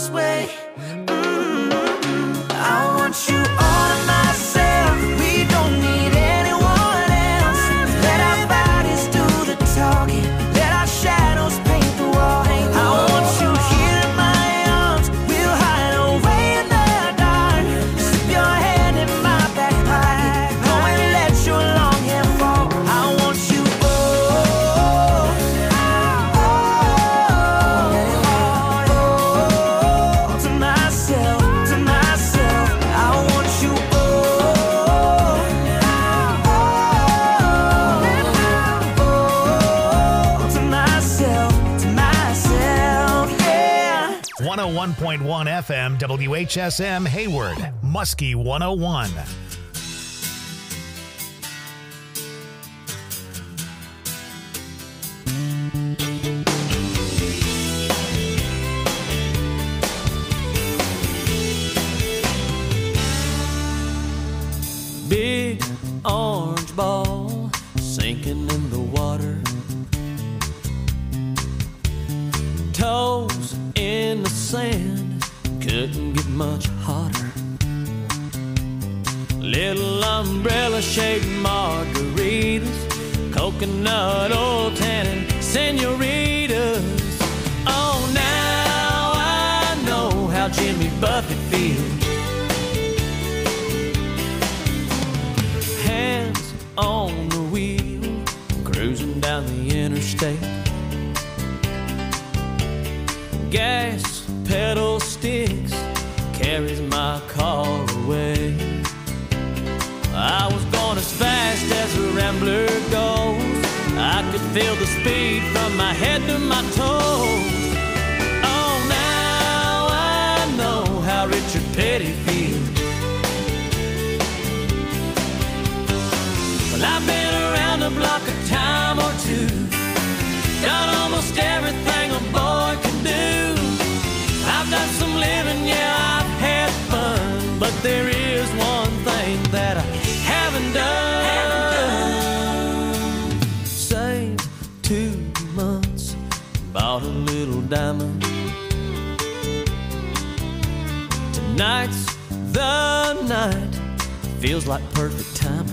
this way. I want you all to myself. We don't need anyone else. Let our bodies do the talking. Let our shadows paint the wall. I want you here in my arms. We'll hide away in the dark. Slip your hand in my back pocket. Go and let your long hair fall. I want you to myself, to myself. I want you to myself, yeah. 101.1 FM, WHSM, Hayward, Muskie 101. Big orange ball sinking in the water. Toes in the sand, couldn't get much hotter. Little umbrella-shaped margaritas, coconut oil tannin senoritas. Oh, now I know how Jimmy Buffett feels. Hands on the wheel, cruising down the interstate. Gas pedal sticks, carries my car away. I was going as fast as a rambler goes. I could feel the speed from my head to my toes. Oh, now I know how Richard Petty feels. Well, I've been around the block a time or two, done almost everything a boy can do. I've done some living, yeah, I've had fun, but there is one thing that I haven't done. Saved 2 months, bought a little diamond. Tonight's the night, feels like perfect timing.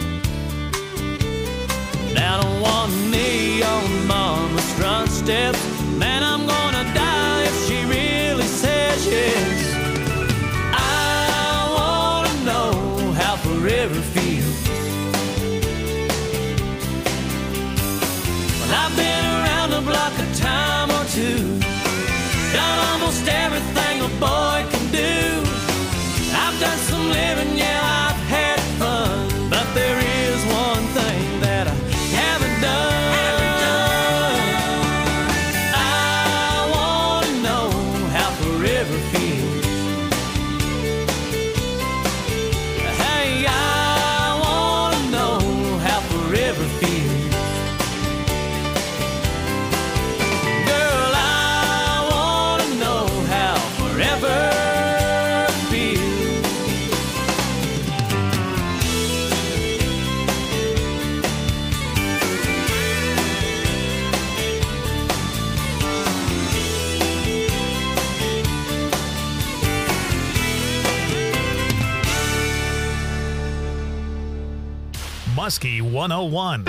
Down on one knee on mama's front steps, man, I'm gonna die if she really says yes. I wanna know how forever feels. Well, I've been around the block a time or two, done almost everything a boy can do. I've done some living, yeah, I've had fun, but there is one thing that I haven't done. I wanna know how forever feels. Hey, I wanna know how forever feels. Girl, I wanna know how forever feels. Muskie 101.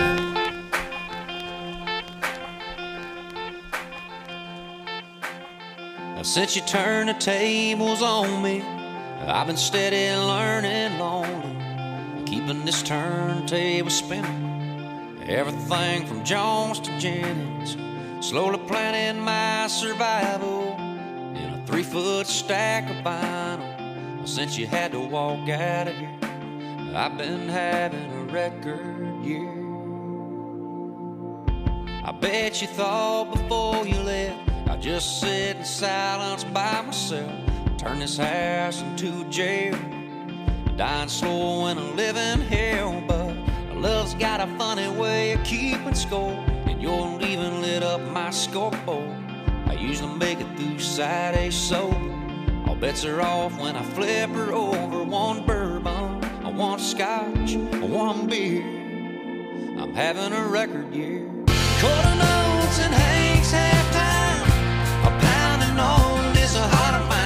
Now, since you turned the tables on me, I've been steady learning lonely, keeping this turntable spinning. Everything from Jones to Jennings, slowly planning my survival in a 3-foot stack of vinyl. Since you had to walk out of here, I've been having a record year. I bet you thought before you left I'd just sit in silence by myself, turn this house into a jail, dying slow in a living hell. But love's got a funny way of keeping score, and your leaving lit up my scoreboard. I usually make it through Saturday sober. All bets are off when I flip her over. One bourbon, one scotch, one beer. I'm having a record year. Quarter notes and Hank's halftime, a pounding on this a heart of mine.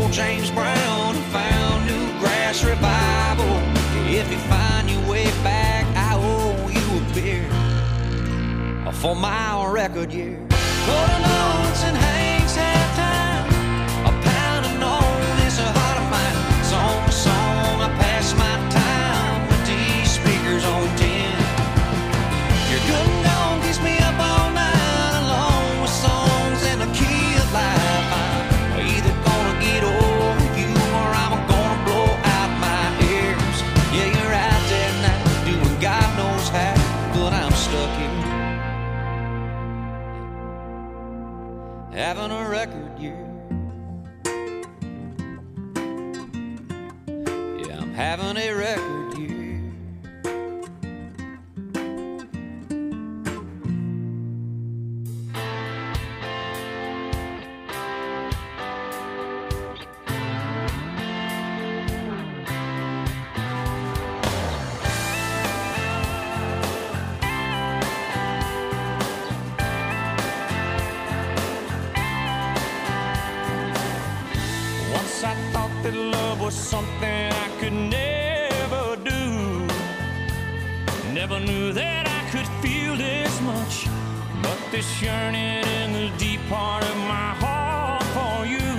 old James Brown and found Newgrass Revival. If you find your way back, I owe you a beer for my record year. Golden Oats and Hank's halftime, a pound of known is a heart of mine. Song to song, I pass my time with these speakers on 10. Your good and gone keeps me up all night, along with songs in the key of life. I'm either gonna get over you or I'm gonna blow out my ears. Yeah, you're out there now, doing God knows how, but I'm stuck here having a record year. Yeah, I'm having a record year. I thought that love was something I could never do. Never knew that I could feel this much, but this yearning in the deep part of my heart for you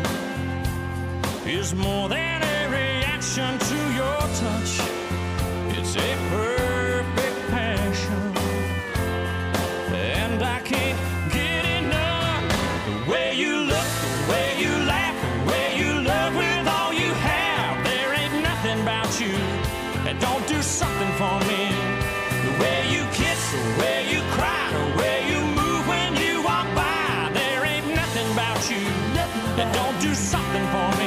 is more than a reaction to your touch. It's a perfect passion, and I can't get enough. The way you look, the way you laugh, with all you have, there ain't nothing about you that don't do something for me. The way you kiss, the way you cry, the way you move when you walk by, there ain't nothing about you that don't do something for me.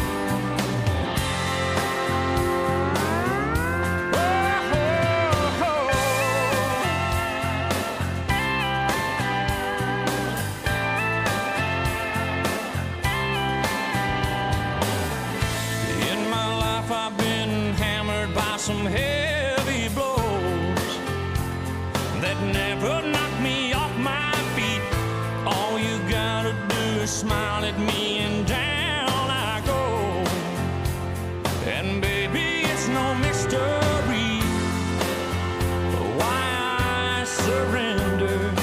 Some heavy blows that never knock me off my feet. All you gotta do is smile at me and down I go. And baby, it's no mystery why I surrender.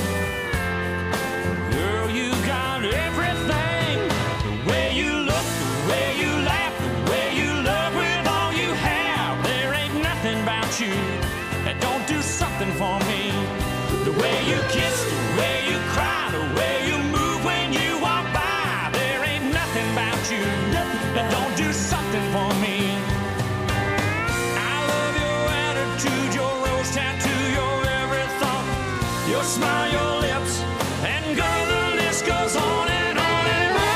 Girl, you got everything. The way you look, the way you laugh, the way you love with all you have, about you that don't do something for me. The way you kiss, the way you cry, the way you move when you walk by, there ain't nothing about you that don't do something for me. I love your attitude, your rose tattoo, your every thought, your smile, your lips, and girl, the list goes on and on and on.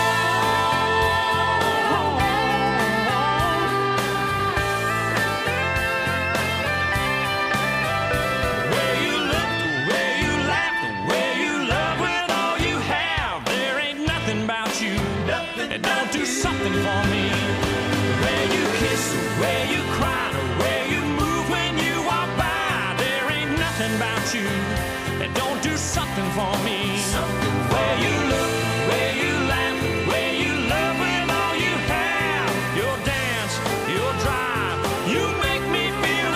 Don't do something for me. The way you kiss, the way you cry, the way you move when you walk by, there ain't nothing about you that don't do something for me. The way you look, the way you laugh, the way you love with all you have, your dance, your drive, you make me feel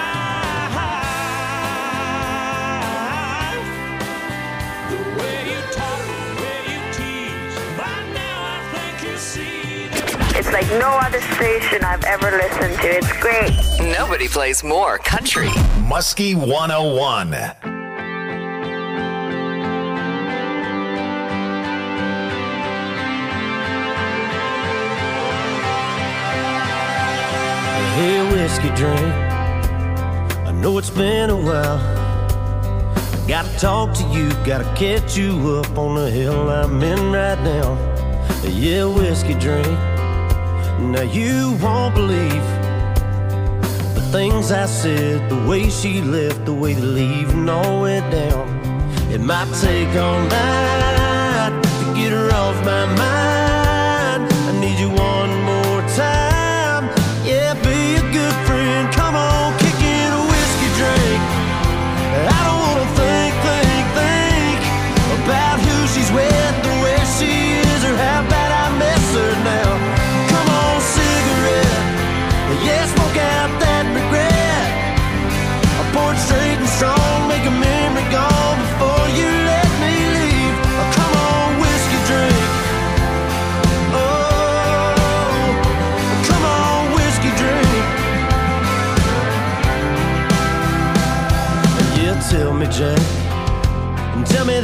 alive. The way you talk, the way you tease, by now I think you see. It's like no other station I've ever listened to. It's great. Nobody plays more country. Muskie 101. Hey, whiskey drink, I know it's been a while. I gotta talk to you, gotta catch you up on the hill I'm in right now. Yeah, whiskey drink, now you won't believe the things I said, the way she left, the way the leaving all went down. It might take all night to get her off my mind. I need you one more time. Yeah, be a good friend. Come on, kick in a whiskey drink. I don't wanna think about who she's with, or where she is, or how bad I miss her now.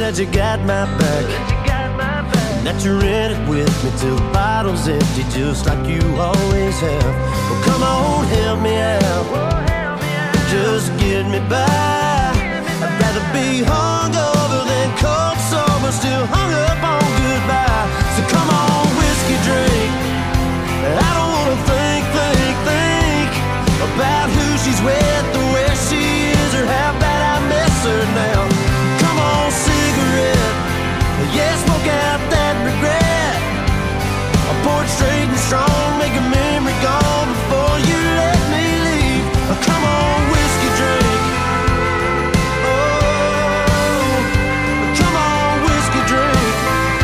that you got my back, and that you're in it with me till the bottle's empty, just like you always have. Well, come on, help me out, just get me by. I'd rather be hungover than cold sober, still hung up on goodbye. So come on, whiskey drink. I don't wanna think about who she's with, or where she is, or how bad I miss her now. Come on, cigarette, yeah, smoke out that regret. I pour it straight and strong, make a memory gone before you let me leave. Come on, whiskey drink. Oh, come on, whiskey drink.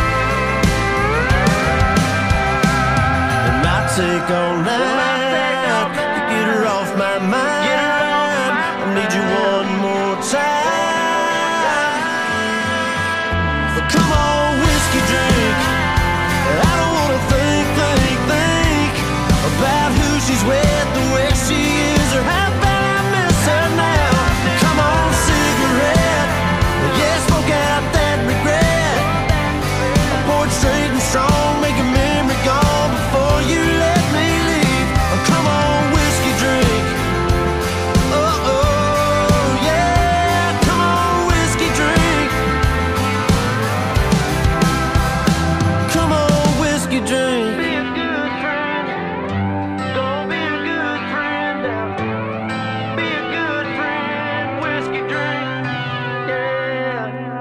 It might take all night to get her off my mind. I need you one more time. So come on, whiskey drink. I don't wanna think about who she's with, or where she is, or how bad I miss her now. Come on, cigarette, yeah, smoke out that regret. I pour it straight and strong, make a memory gone before you let me leave. Come on, whiskey drink. Oh, oh, yeah, come on, whiskey drink. Come on, whiskey drink. Be a good friend. Don't be a good friend now. Be a good friend, whiskey drink. Yeah.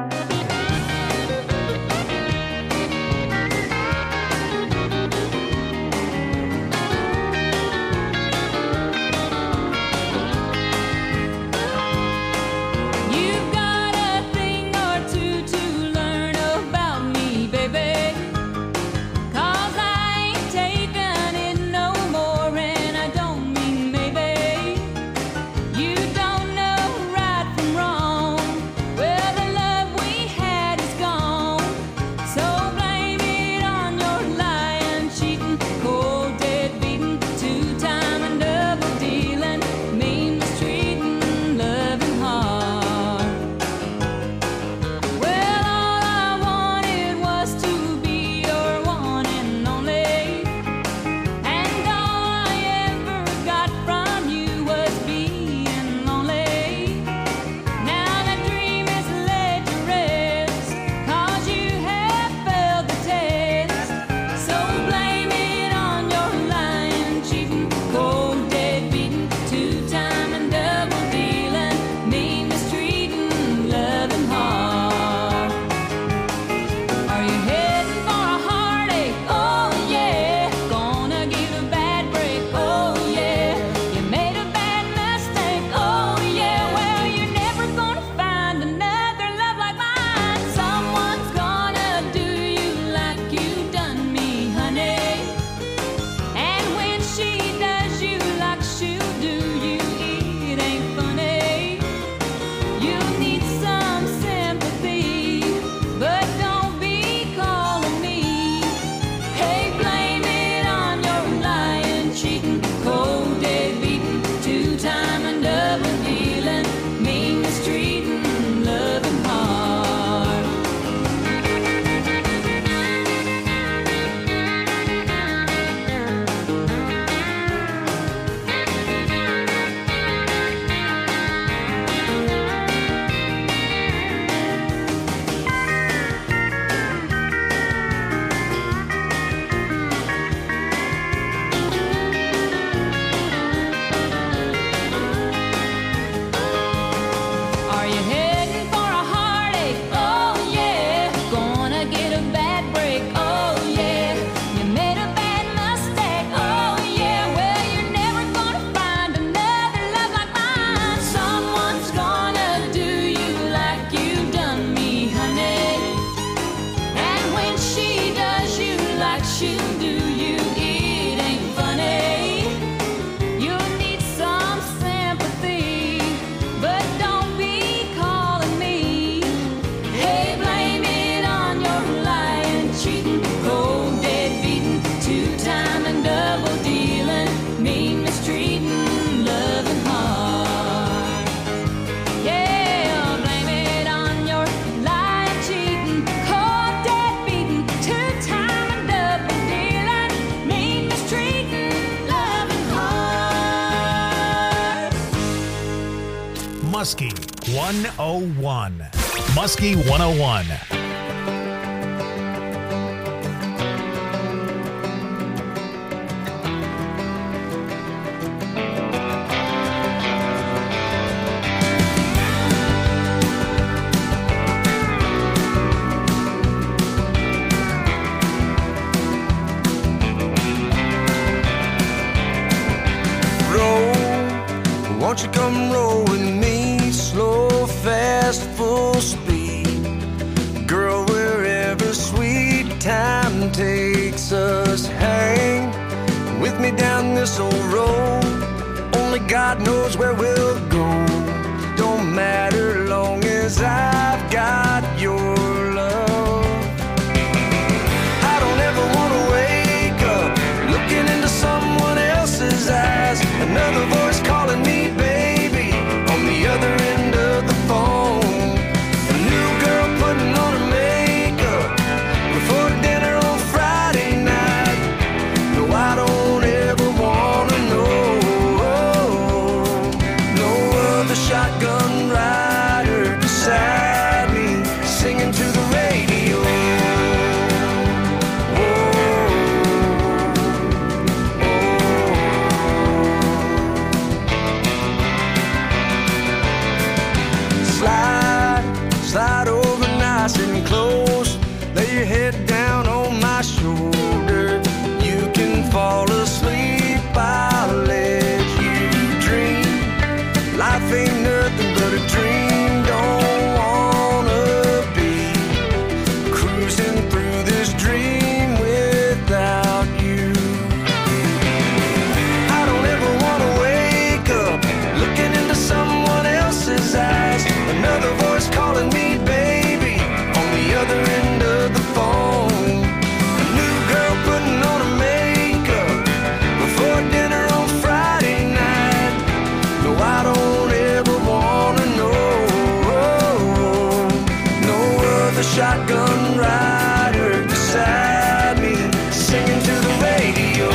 You've got a thing or two to learn about me, baby. 'Cause I ain't taking it no more, and I don't mean maybe. You don't know right from wrong. Well, the love we had is gone. So blame it on your lying, cheating, cold, dead beating, two-time and double dealing, mean mistreating, loving hard. Well, all I wanted was to be your one and only, and all I ever got from you was being lonely. Now that dream is laid to rest, 'cause you have failed the test. So blame it on your lying, cheating, cold, dead beating, two-time and double dealing, mean mistreating, loving hard. Are you heading for a heartache? Oh yeah. Gonna get a bad break? Oh yeah. You made a bad mistake? Oh yeah. Well, you're never gonna find another love like mine. Someone's gonna do you like you done me, honey. And when she does you like she'll do you, it ain't funny. You need some sympathy, but don't be calling me. Hey, blame it on your lying, cheating, cold, dead beating, two-time and double dealing, mean mistreating, loving hard. Are you heading for a heartache? Oh yeah. Gonna get a bad break? Oh yeah. You made a bad mistake? Oh yeah. Well, you're never gonna find another love like mine. Someone's gonna do you like you done me, honey. And when she does you like she'll do you, it ain't funny. You'll need some sympathy, but don't be calling me. Hey, blame it on your lying, cheating, cold, dead beating, two-time and double dealing, mean mistreating, loving hard. Yeah, blame it on your lying, cheating, Muskie 101. Muskie 101. Won't you come roll with me, slow, fast, full speed? Girl, wherever sweet time takes us, hang with me down this old road. Only God knows where we'll go. Don't matter long as I've got your love. I don't ever want to wake up looking into someone else's eyes. Another voice calling me baby on the other end of the phone. A new girl putting on her makeup before dinner on Friday night. No, I don't ever want to know. No other shotgun rider beside me singing to the radio. Slide over nice and close. Lay your head down on my shoulder. You can fall asleep, I'll let you dream. Life ain't nothing but a dream. Don't wanna be cruising through this dream without you. I don't ever wanna wake up looking into someone else's eyes. Another voice calling me baby on the other end of the phone. A new girl putting on her makeup before dinner on Friday night. No, I don't ever wanna know. No other shotgun rider beside me singing to the radio.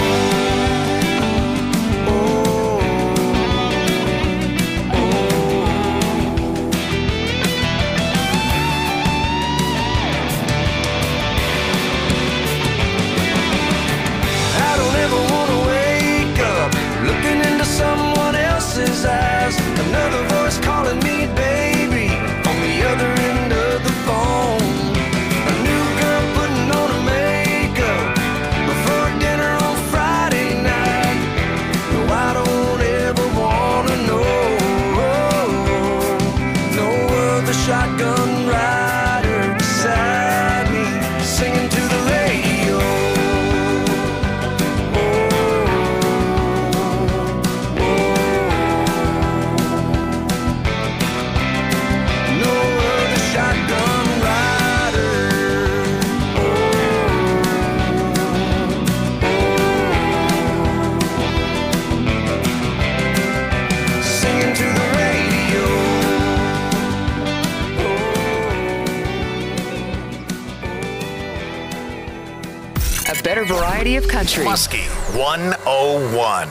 Someone else's eyes. Another voice calling me baby on the other end of the phone. A new girl putting on her makeup before dinner on Friday night. No, I don't ever wanna know. No other shotgun rider beside me singing to the radio. A better variety of country. Muskie 101.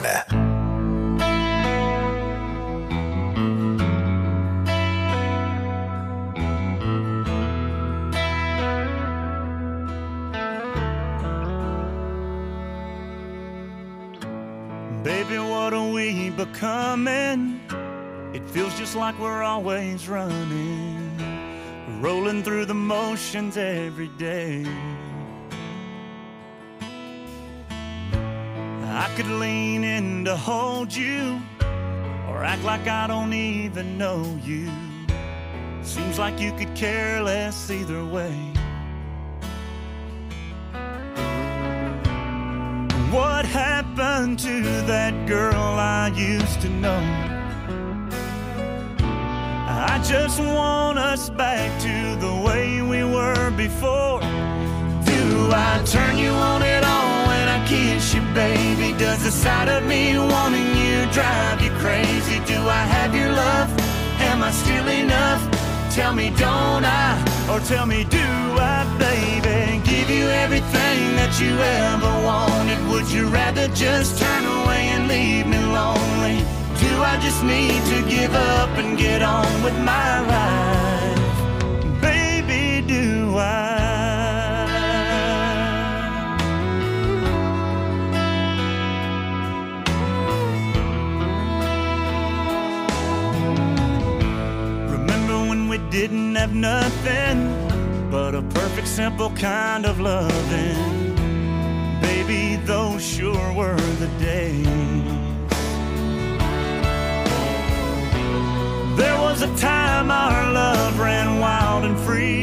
Baby, what are we becoming? It feels just like we're always running, rolling through the motions every day. I could lean in to hold you, or act like I don't even know you. Seems like you could care less either way. What happened to that girl I used to know? I just want us back to the way we were before. Do I turn you on at all when I kiss you, baby? Does the sight of me wanting you drive you crazy? Do I have your love? Am I still enough? Tell me, don't I? Or tell me, do I, baby? Give you everything that you ever wanted. Would you rather just turn away and leave me lonely? Do Do I just need to give up and get on with my life? Baby, do I? Didn't have nothing but a perfect, simple kind of loving. Baby, those sure were the days. There was a time our love ran wild and free,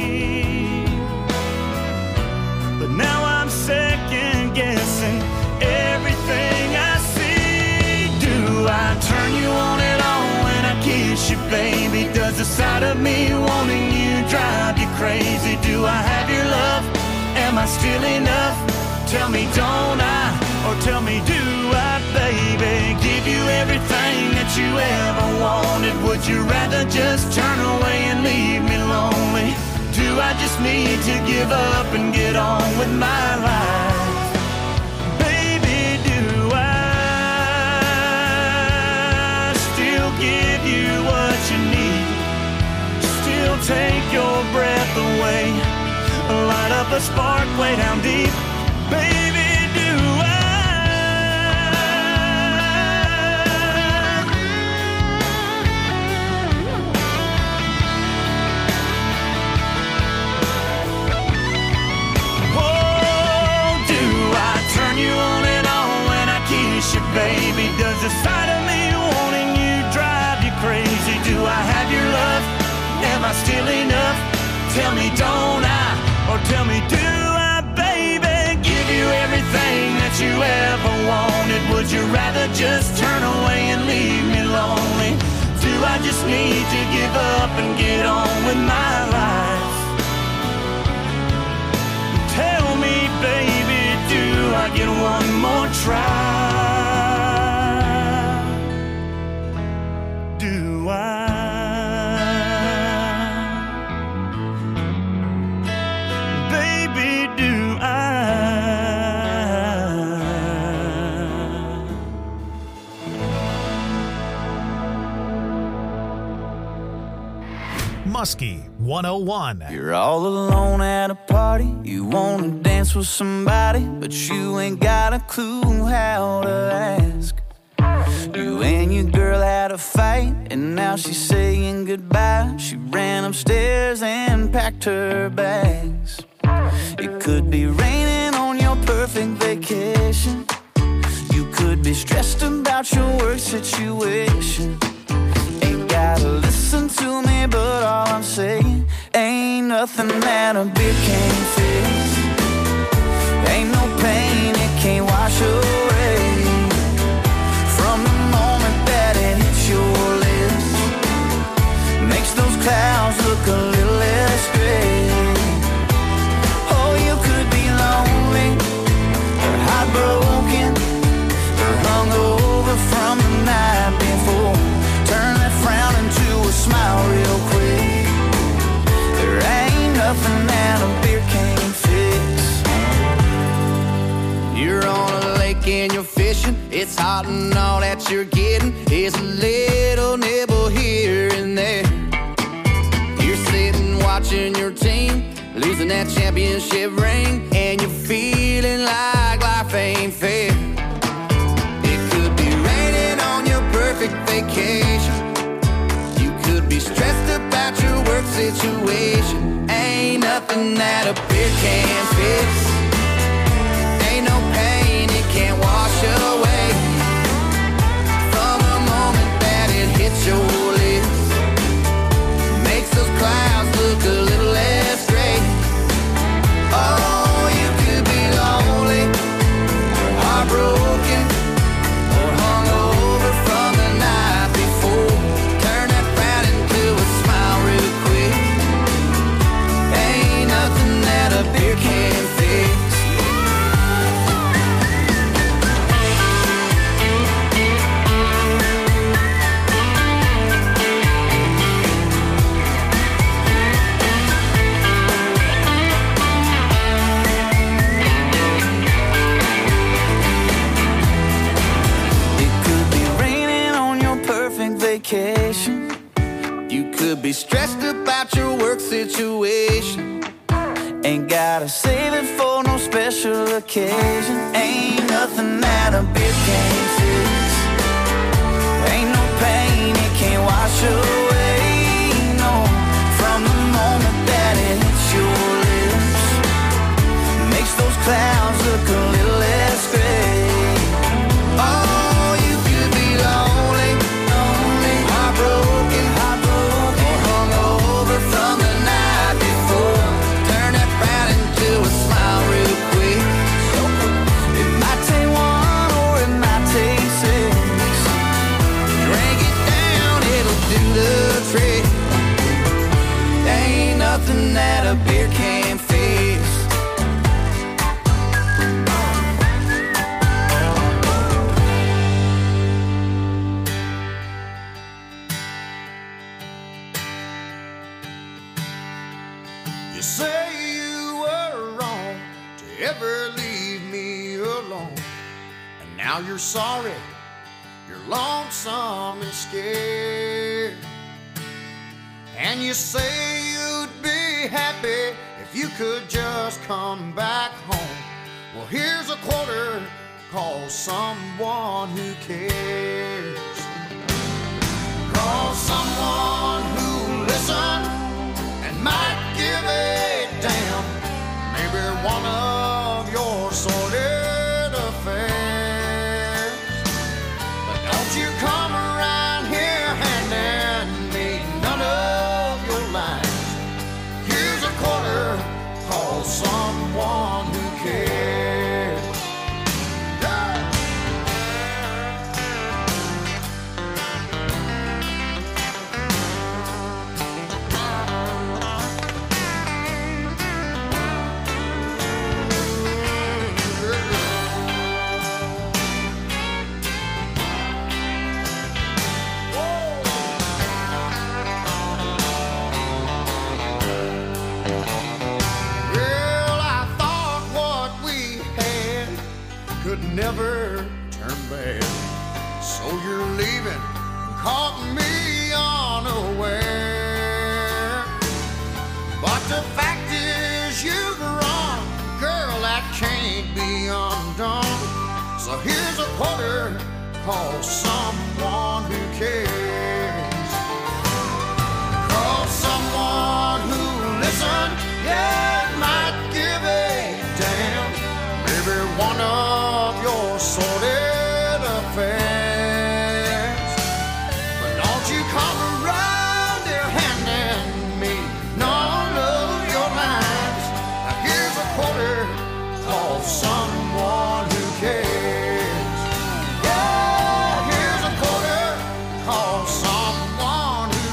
but now I'm second guessing everything I see. Do I turn you on and on when I kiss you, baby? Does the sight of me wanting you drive you crazy? Do I have your love? Am I still enough? Tell me, don't I? Or tell me, do I, baby? Give you everything that you ever wanted. Would you rather just turn away and leave me lonely? Do I just need to give up and get on with my life? Baby, do I still give you what you need? Still take your breath away, light up a spark way down deep. Baby, do baby, does the sight of me wanting you drive you crazy? Do I have your love? Am I still enough? Tell me, don't I? Or tell me, do I, baby? Give you everything that you ever wanted. Would you rather just turn away and leave me lonely? Do I just need to give up and get on with my life? Tell me, baby, do I get one more try? Muskie 101. You're all alone at a party. You wanna dance with somebody, but you ain't got a clue how to ask. You and your girl had a fight, and now she's saying goodbye. She ran upstairs and packed her bags. It could be raining on your perfect vacation. You could be stressed about your work situation. Ain't gotta listen to me, but all I'm saying, ain't nothing that a beer can't fix. Ain't no pain it can't wash away. From the moment that it hits your lips, makes those clouds look a little less gray. Oh, you could be lonely, or heartbroken, or hungover from the night before. Turn that frown into a smile real quick. There ain't nothing that a beer can't fix. You're on a lake and you're fishing. It's hot and all that you're getting is a little nibble here and there. You're sitting watching your team losing that championship ring, and you're feeling like life ain't fair. It could be raining on your perfect vacation. You could be stressed about your work situation. Ain't nothing that a beer can't fix. Ain't no pain it can't wash away. From the moment that it hits your lips, makes those clouds look a little less gray. Oh, you could be lonely, or heartbroken, or hungover from the night before. Turn that frown into a smile real quick. Ain't nothing that a beer can't fix. situation. Ain't gotta save it for no special occasion. Ain't nothing that a beer can't fix. Ain't no pain it can't wash away. No, from the moment that it hits your lips, makes those clouds look a little less gray. Oh, you could be lonely, lonely, heartbroken, heartbroken, or hungover from the night before. Turn that frown into a smile real quick. It might take one or it might take six. Drink it down, it'll do the trick. There ain't nothing that a beer can't fix. You say you were wrong to ever leave me alone, and now you're sorry, you're lonesome and scared. And you say you'd be happy if you could just come back home. Well, here's a quarter, call someone who cares. Call someone who'll listen and might give a damn. Maybe one of your sordid affairs. But don't you come around here handing me none of your lines. Here's a quarter, call someone who cares. Never turn back. So you're leaving and caught me unaware. But the fact is you've run, girl, that can't be undone. So here's a quarter, call someone who cares. Call someone who listen, yeah, might give a damn. Maybe one of your sordid affairs. But don't you come around here handing me none of your lines. Now here's a quarter, call someone who cares. Yeah, here's a quarter, call someone who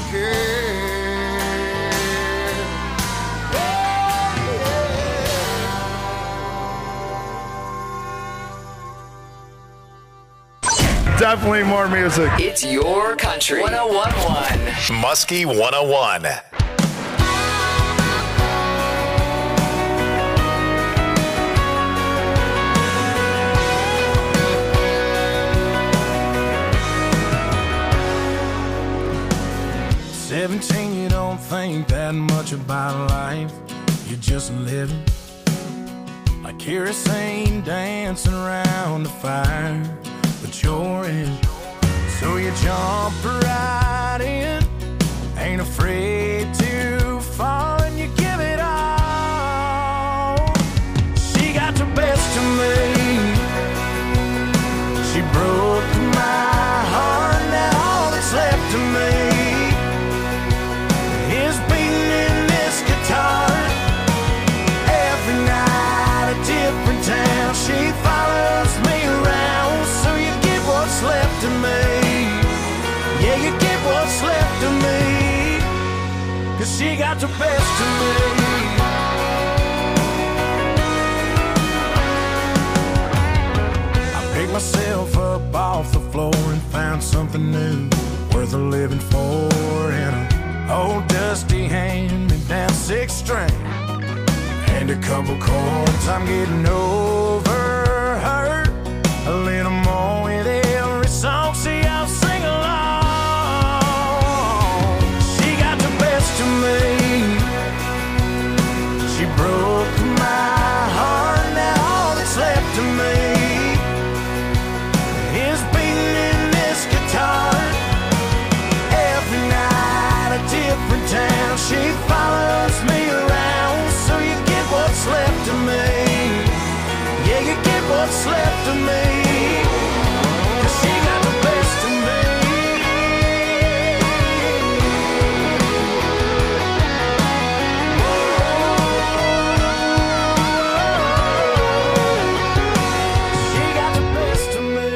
cares. Yeah, Definitely more music. It's your country. 101.1. Muskie 101. 17, you don't think that much about life. You're just living like kerosene dancing around the fire. But you're in, so you jump right in. Ain't afraid to fall and you give it all. She got the best of me. She broke my heart, now all that's left of me is beating in this guitar. Every night a different town, she follows me around. So you get what's left of me. Yeah, you get what's left of me. 'Cause she got the best of me. I picked myself up off the floor and found something new worth a living for. And an old dusty hand-me-down 6-string and a couple chords. I'm getting over her a little more with every song. See, I'll sing along. She got the best of me. broke my heart. Now all that's left of me is beating in this guitar. Every night a different town, she follows me around. So you get what's left of me. Yeah, you get what's left of me. 'Cause she got the best of me. She got the best of me.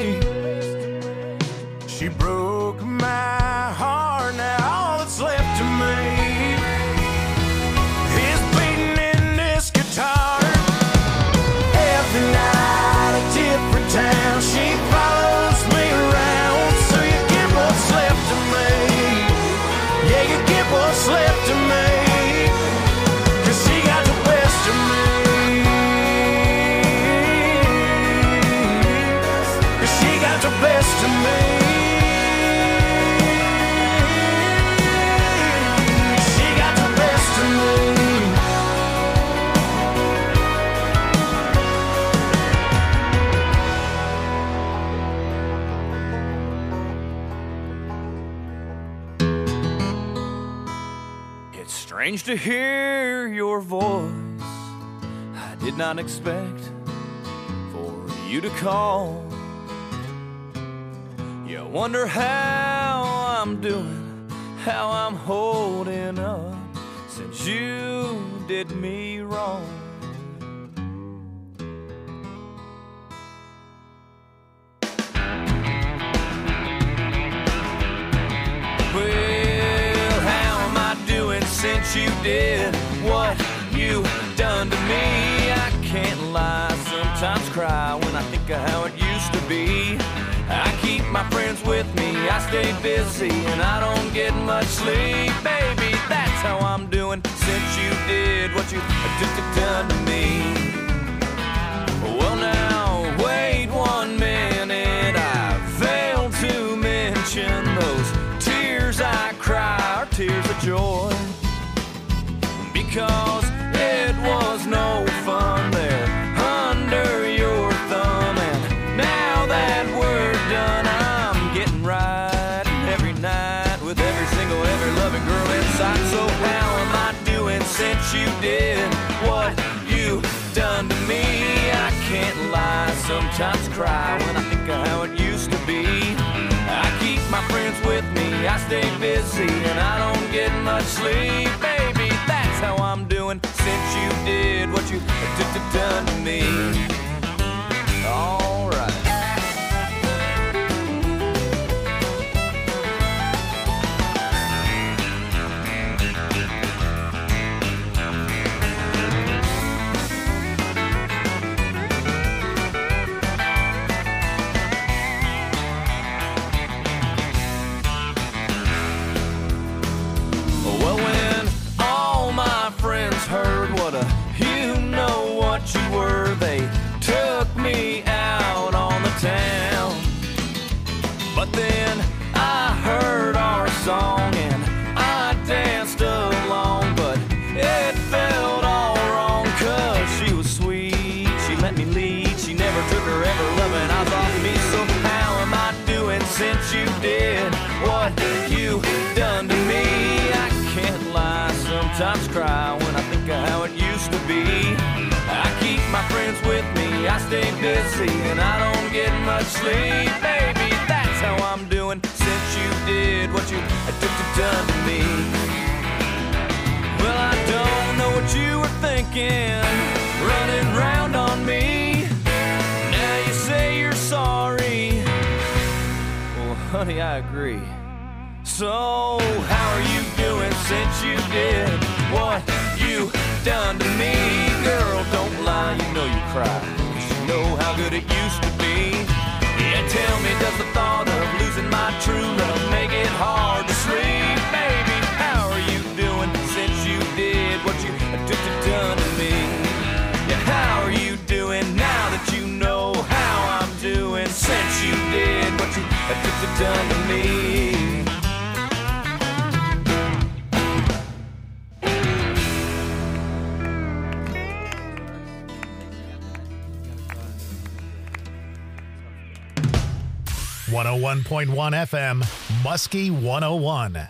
She broke my heart. Now all that's left of me is beating in this guitar. Every night a different town, she follows me around. So you get what's left of me. Yeah, you get what's left of me. 'Cause she got the best of me. 'Cause she got the best of me. She got the best of me. It's strange to hear your voice. I did not expect for you to call. You wonder how I'm doing, how I'm holding up since you did me wrong. Well, how am I doing since you did what you done to me? I can't lie, sometimes cry when I think of how it used to be. I keep my friends with me, I stay busy, and I don't get much sleep. Baby, that's how I'm doing since you did what you done to me. Well now, wait 1 minute, I failed to mention those tears I cry are tears of joy. Because it was no fun there under your thumb, and now that we're done, I'm getting right every night with every single, every loving girl inside. So how am I doing since you did what you done to me? I can't lie, sometimes cry when I think of how it used to be. I keep my friends with me, I stay busy, and I don't get much sleep. Baby, that's how I'm doing since you did what you done to me. All right. Well, when all my friends heard what a you know what you were, they took me out on the town. But then I heard our song and I danced along, but it felt all wrong, 'cause she was sweet, she let me lead, she never took her ever loving eyes off me. So how am I doing since you did what you done to me? I can't lie, sometimes cry when I think of how it used to be. I keep my friends with me, I stay busy, and I don't get much sleep. Baby, that's how I'm doing since you did what you done to me. Well, I don't know what you were thinking, running round on me. Now you say you're sorry. Well, honey, I agree. So, how are you doing since you did what you done to me? Girl, don't lie, you know you cry. You know how good it used to be. Yeah, tell me, does the thought of losing my true love make it hard to sleep? Baby, how are you doing since you did what you done to me? Yeah, how are you doing now that you know how I'm doing since you did what you done to me? 101.1 FM, Muskie 101.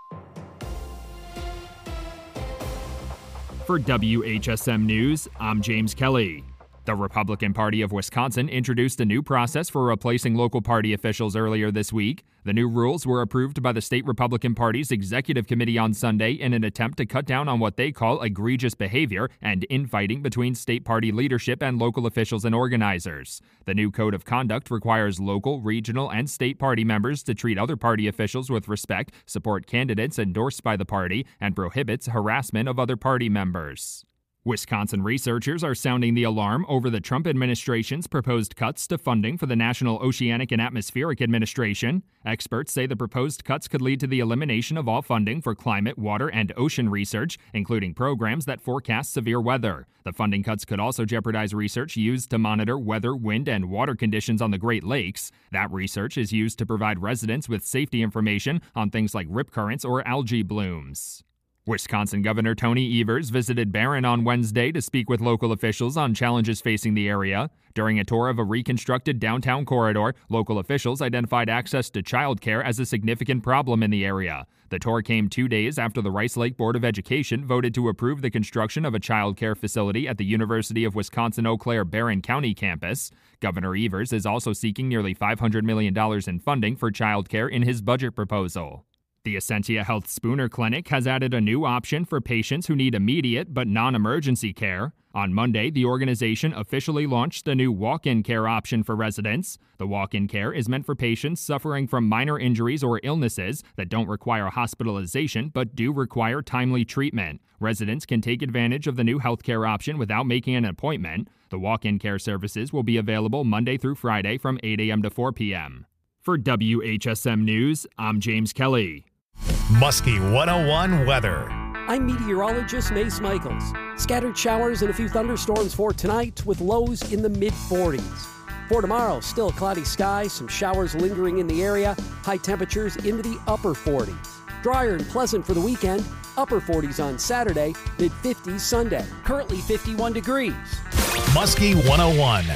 For WHSM News, I'm James Kelly. The Republican Party of Wisconsin introduced a new process for replacing local party officials earlier this week. The new rules were approved by the state Republican Party's executive committee on Sunday in an attempt to cut down on what they call egregious behavior and infighting between state party leadership and local officials and organizers. The new code of conduct requires local, regional, and state party members to treat other party officials with respect, support candidates endorsed by the party, and prohibits harassment of other party members. Wisconsin researchers are sounding the alarm over the Trump administration's proposed cuts to funding for the National Oceanic and Atmospheric Administration. Experts say the proposed cuts could lead to the elimination of all funding for climate, water, and ocean research, including programs that forecast severe weather. The funding cuts could also jeopardize research used to monitor weather, wind, and water conditions on the Great Lakes. That research is used to provide residents with safety information on things like rip currents or algae blooms. Wisconsin Governor Tony Evers visited Barron on Wednesday to speak with local officials on challenges facing the area. During a tour of a reconstructed downtown corridor, local officials identified access to childcare as a significant problem in the area. The tour came 2 days after the Rice Lake Board of Education voted to approve the construction of a childcare facility at the University of Wisconsin-Eau Claire Barron County campus. Governor Evers is also seeking nearly $500 million in funding for childcare in his budget proposal. The Essentia Health Spooner Clinic has added a new option for patients who need immediate but non-emergency care. On Monday, the organization officially launched a new walk-in care option for residents. The walk-in care is meant for patients suffering from minor injuries or illnesses that don't require hospitalization but do require timely treatment. Residents can take advantage of the new healthcare option without making an appointment. The walk-in care services will be available Monday through Friday from 8 a.m. to 4 p.m. For WHSM News, I'm James Kelly. Muskie 101 weather. I'm meteorologist Mace Michaels. Scattered showers and a few thunderstorms for tonight with lows in the mid-40s. For tomorrow, still cloudy skies, some showers lingering in the area, high temperatures into the upper 40s. Drier and pleasant for the weekend, upper 40s on Saturday, mid-50s Sunday. Currently 51 degrees. Muskie 101.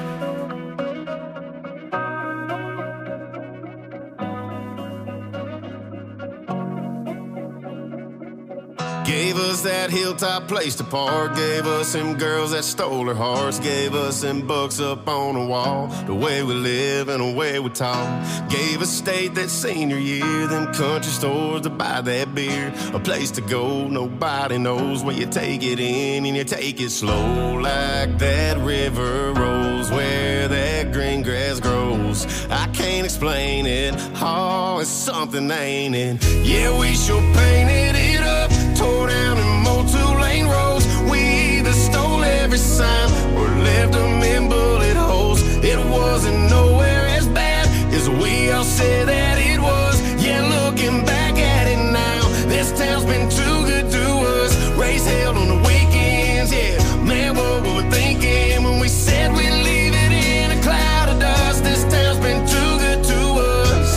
Gave us that hilltop place to park. Gave us them girls that stole our hearts. Gave us them books up on the wall. The way we live and the way we talk. Gave us state that senior year. Them country stores to buy that beer. A place to go, nobody knows. Where you take it in and you take it slow. Like that river rolls where that green grass grows. I can't explain it. Oh, it's something, ain't it? Yeah, we sure painted it up. Tore down and mowed 2-lane roads. We either stole every sign or left them in bullet holes. It wasn't nowhere as bad as we all said that it was. Yeah, looking back at it now, this town's been too good to us. Race held on the weekends, yeah. Man, what were we thinking when we said we'd leave it in a cloud of dust? This town's been too good to us.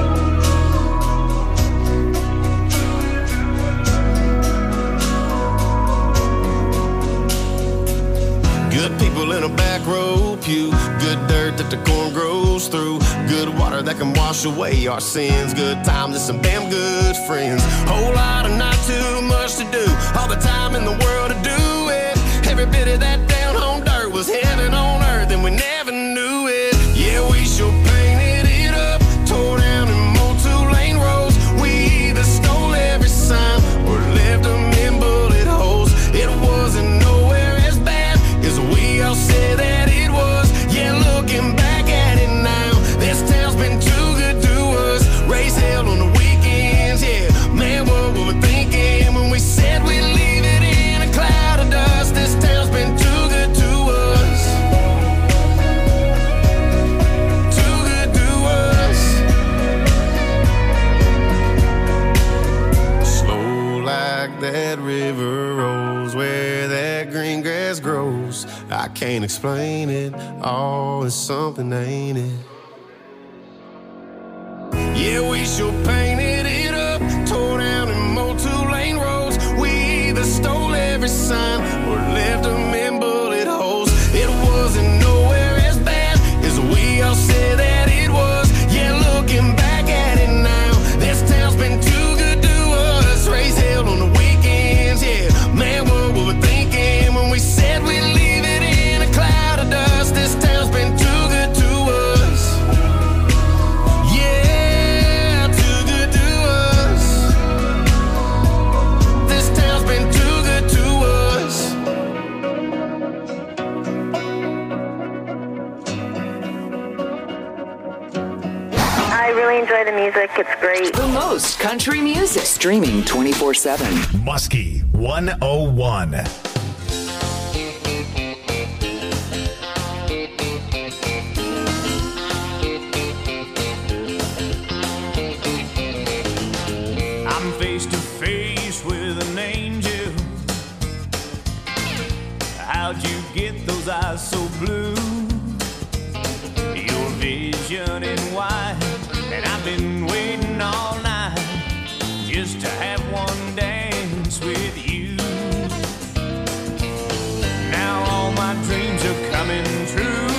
Good people in a back row pew. Good dirt that the corn grows through. Good water that can wash away our sins. Good times and some damn good friends. Whole lot of not too much to do. All the time in the world to do it. Every bit of that down home dirt was heaven on earth and we never knew it. Yeah, we sure painted it up. Tore down and mowed 2-lane roads. We either stole every sign or left them in bullet holes. It wasn't nowhere as bad as we all said that it was. Yeah, looking back at it now, this town's been too good to us. Race held on the weekends, yeah. Man, what were we thinking when we said we'd leave it in a cloud of dust? This town's been too good to us. Too good to us. Slow like that river rolls where that green grass grows. I can't explain it. Oh, it's something, ain't it? Yeah, we sure painted it up. Tore down and mowed 2-lane roads. We either stole every sign or left them in bullet holes. It wasn't nowhere as bad as we all said that it was. Yeah, really enjoy the music. It's great. The most country music. Streaming 24/7. Muskie 101. I'm face to face with an angel. How'd you get those eyes so blue? Your vision in white, and I've been waiting all night just to have one dance with you. Now all my dreams are coming true.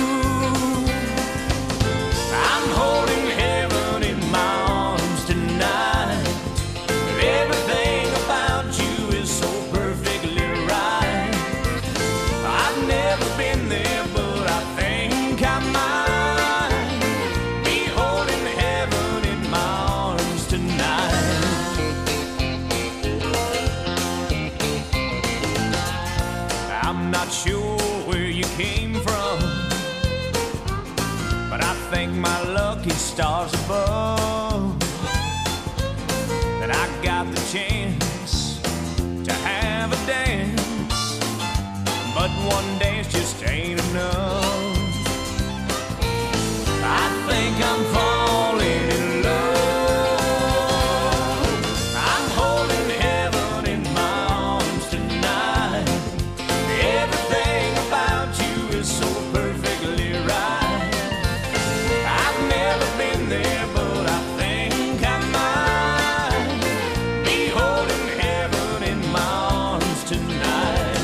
I'm holding heaven in my arms tonight. Everything about you is so perfectly right. I've never been there, but I think I might be holding heaven in my arms tonight. I'm not sure where you came from, but I thank my lucky stars above that I got the chance to have a dance. But one dance just ain't enough. I think I'm falling in love. I'm holding heaven in my arms tonight. Everything about you is so perfectly right. I've never been there, but I think I might be holding heaven in my arms tonight.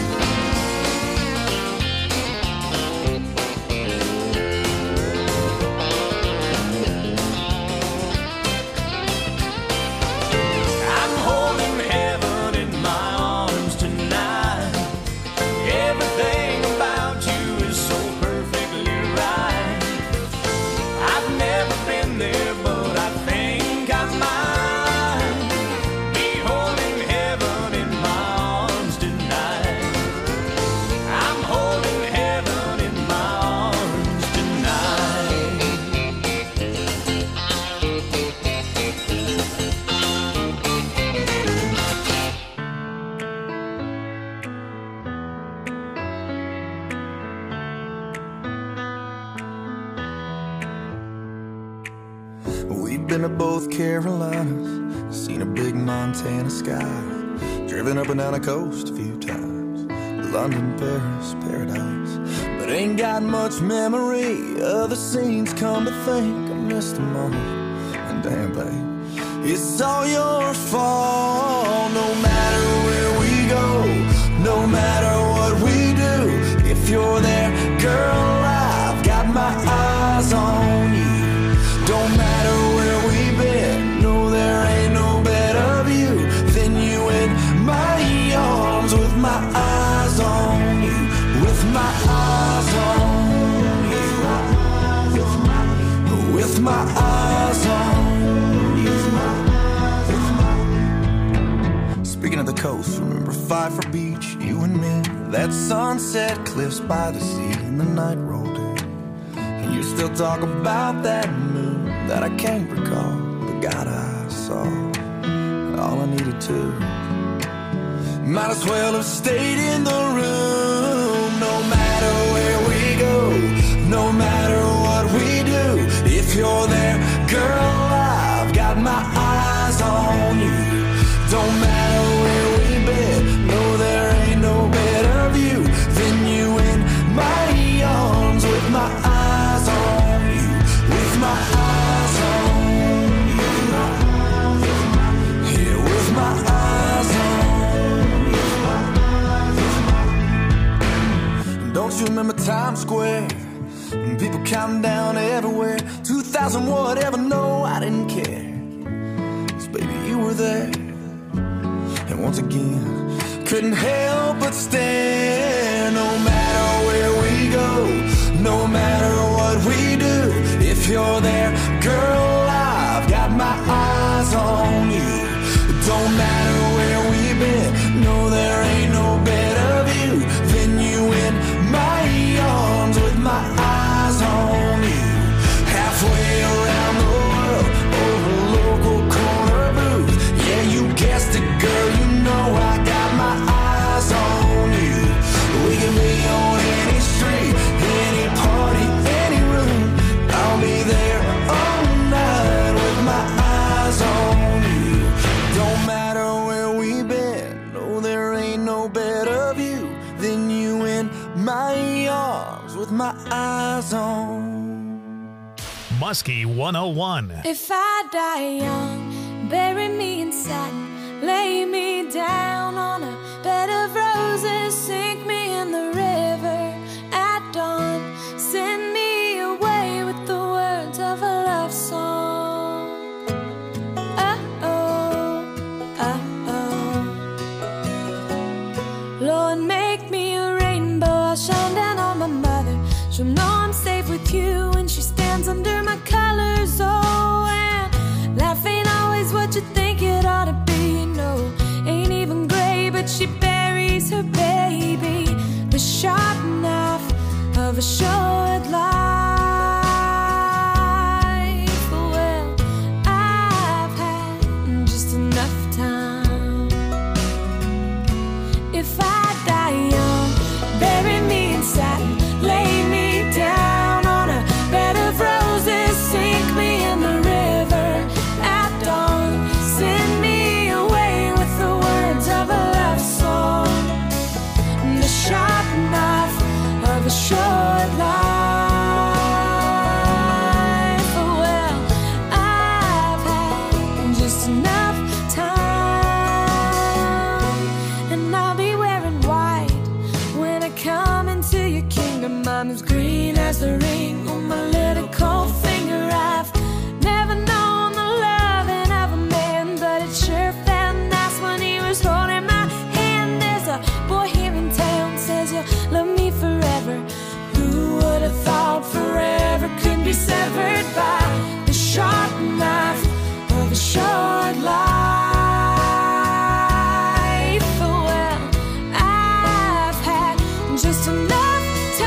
I'm holding heaven in my arms tonight. Everything about you is so perfectly right. I've never been there, but I think I might be holding heaven in my arms tonight. I'm holding heaven in my arms tonight. We've been to both Carolinas, seen a big Montana sky, driven up and down the coast a few times, London, Paris, paradise, but ain't got much memory of the scenes. Come to think, I missed them all, and damn babe, it's all your fault. No matter where we go, no matter what we do, if you're there, girl, I've got my eyes on you. Don't matter where we've been, no, there ain't no better view than you in my arms, with my eyes on you, with my eyes on you, with my eyes on you. Speaking of the coast, remember Pfeiffer Beach, you and me, that sunset cliffs by the sea, and the night rolled in, and you still talk about that moon that I can't recall, but God, I saw all I needed to. Might as well have stayed in the room. No matter where we go, no matter what we do, if you're there, girl, I've got my eyes on you. Don't matter where we've been, no, there ain't no better view than you in my arms, with my eyes on you, with my eyes on you, yeah, with my eyes on you. Don't you remember Times Square? And people counting down everywhere, 2,000 whatever, no, I didn't care, 'cause baby, you were there. And once again, couldn't help but stare. No matter where we go, no matter what we do, if you're there, girl, I've got my eyes on you. Don't matter where we've been, no, there ain't no better view than you in my arms, with my eyes on you. Halfway around the world, in my arms with my eyes on. Muskie 101. If I die young, bury me in satin, lay me down on a bed of roses, sink me in the river at dawn, send me away with the words of a love song. Lord, make me a rainbow, I'll shine down on my mother. She'll know I'm safe with you when she stands under my colors. Oh, and life ain't always what you think it ought to be. No, ain't even gray, but she buries her baby. The sharp knife of a short life. Well, I've had just enough time. If I die young, bury me in satin, lay me down on a bed of roses, sink me in the river at dawn, send me away with the words of a love song. The sharp knife of a short life. Well, I've had just enough time, and I'll be wearing white when I come into your kingdom. I'm as green as the ring on my little cold finger. I've never known the loving of a man, but it sure felt nice when he was holding my hand. There's a boy here in town says you'll love me forever. Who would have thought forever could be severed by the sharp knife of a short life? Well, I've had just enough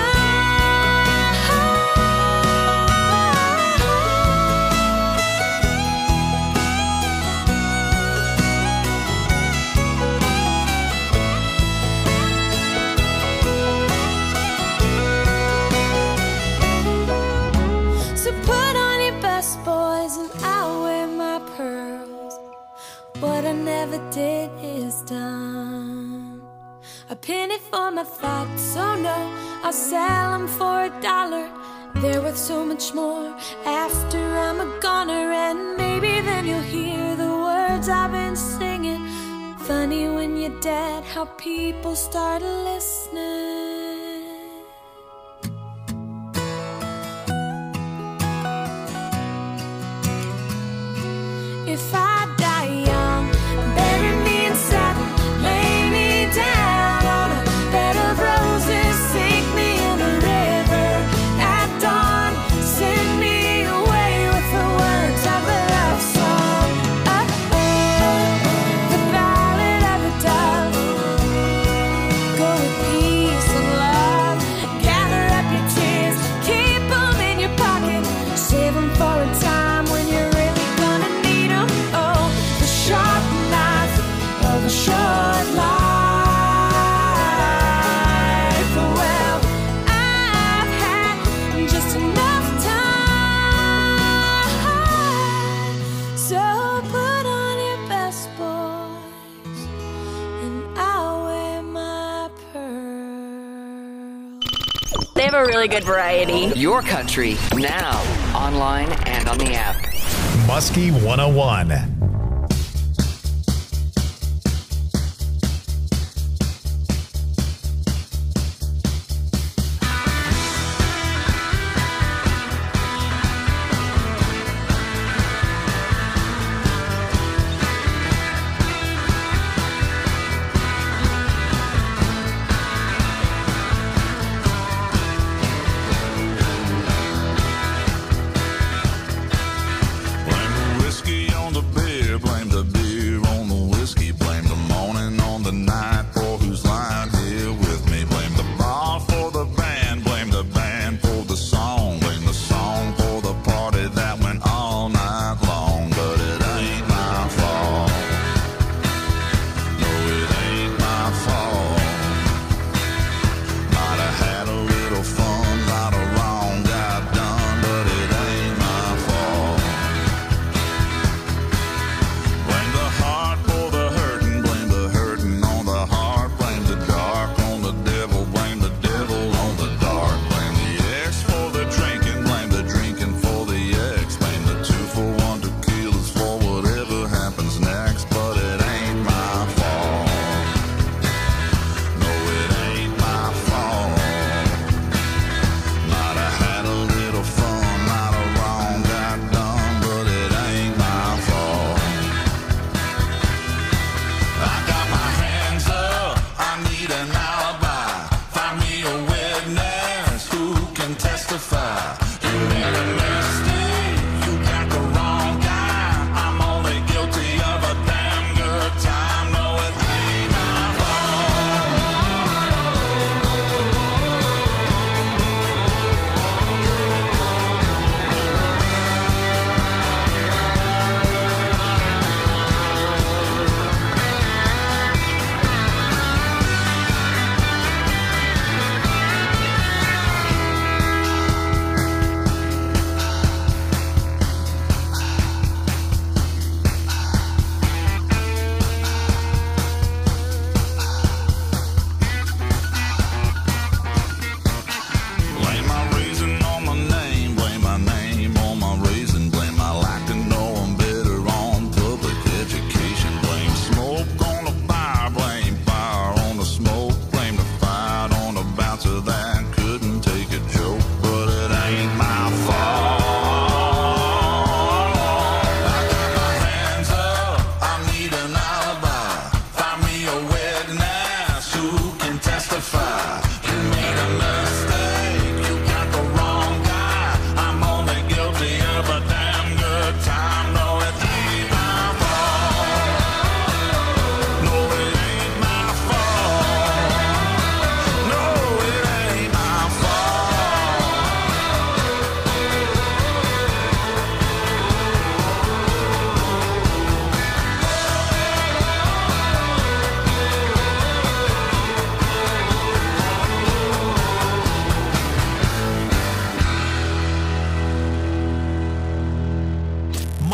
time. So put on your best, boys, and I'll wear my pearls. What I never did is done. A penny for my thoughts, oh no, I'll sell them for $1. They're worth so much more after I'm a goner, and maybe then you'll hear the words I've been singing. Funny when you're dead, how people start listening. If I die young, bury me in satin, lay me down on a bed of roses, sink me in the river at dawn, send me away with the words of a love song. The ballad of a dove. Go with peace and love, gather up your tears, keep them in your pocket, save them for a time when you're really gonna need them. Oh, the sharp knife of a short life. Well, I've had just enough time. So put on your best, boys, and I'll wear my pearl. They have a really good variety. Your country, now, online and on the app. Muskie 101. Whiskey on the bed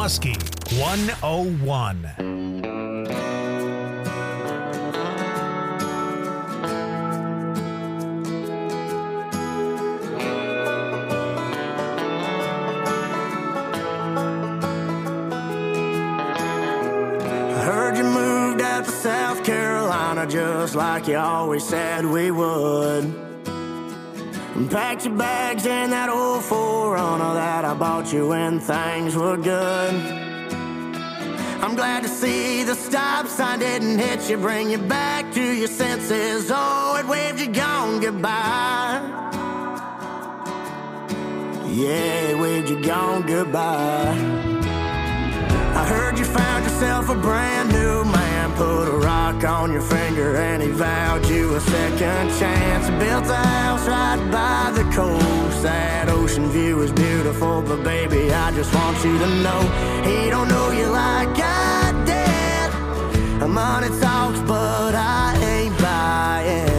Muskie 101. South Carolina, just like you always said we would. And packed your bags in that old 4Runner that I bought you when things were good. I'm glad to see the stop sign didn't hit you, bring you back to your senses. Oh, it waved you gone goodbye. Yeah, it waved you gone goodbye. I heard you found yourself a brand new man, put a rock on your finger and he vowed you a second chance. Built a house right by the coast. That ocean view is beautiful, but baby, I just want you to know he don't know you like I did. Money talks, but I ain't buying.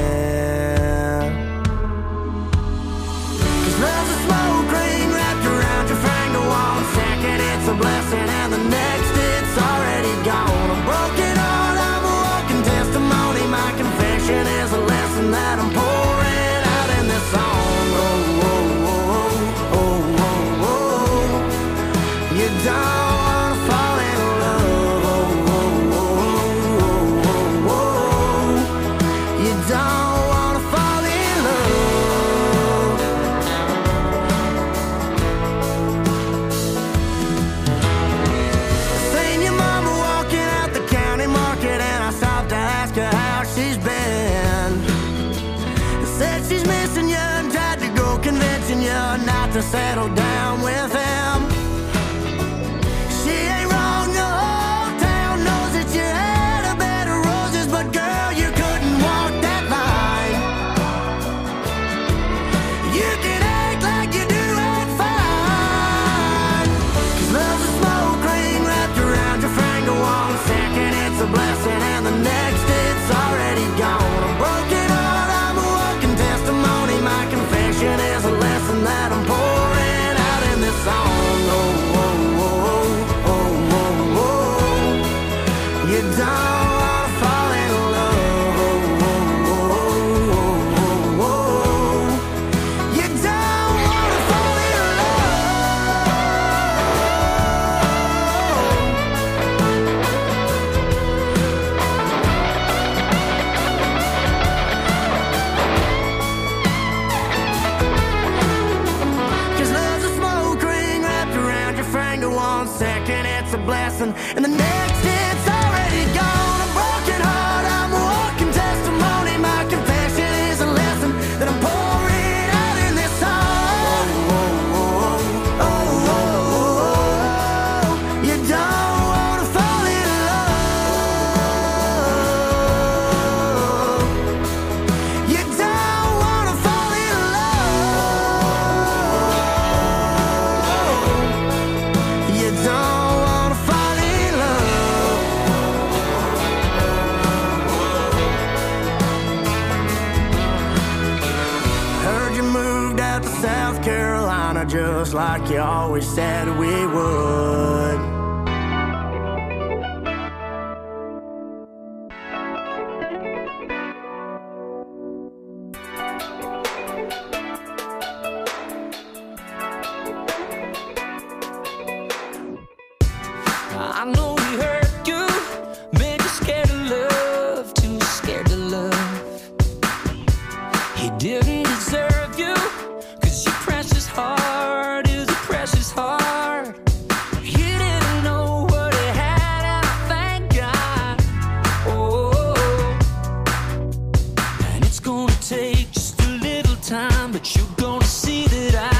'Cause love's a smoke ring wrapped around your finger. 1 second it's a blessing and the next it's already gone. A broken heart, I'm a walking testimony. My confession is a lesson that I'm pouring out in this song. Oh, oh, oh, oh, oh, oh. You don't wanna fall in love. Oh, oh, oh, oh, oh, oh. You don't wanna fall in love. Seen your mama walking out the county market and I stopped to ask her how she's been. Said she's missing you and tried to go convincing you not to settle down with him. She ain't wrong, the whole town knows that you had a bed of roses, but girl, you couldn't walk that line. You can act like you do it fine. 'Cause love's a smoke ring wrapped around your finger. 1 second it's a blessing and the next it's already gone. A broken heart, I'm a walking testimony. My confession is a lesson that I'm pouring out in this song. Oh, oh, oh, oh, oh, oh. You don't wanna fall in love. Oh, oh, oh, oh, oh, oh. You don't wanna fall in love. 'Cause love's a smoke ring wrapped around your finger. 1 second it's a blessing and the next it's already gone. A broken heart, I'm a walking testimony. My confession is a lesson that I'm pouring out in this song. Oh, oh, oh, oh, oh. You don't wanna fall in love. You don't wanna fall in love. You don't wanna fall in love. Heard you moved out to South Carolina, just like you always said we would. I know he hurt you, made you scared of love, too scared to love. He didn't deserve you, 'cause your precious heart is a precious heart. He didn't know what he had, and I thank God. Oh, and it's gonna take just a little time, but you're gonna see that I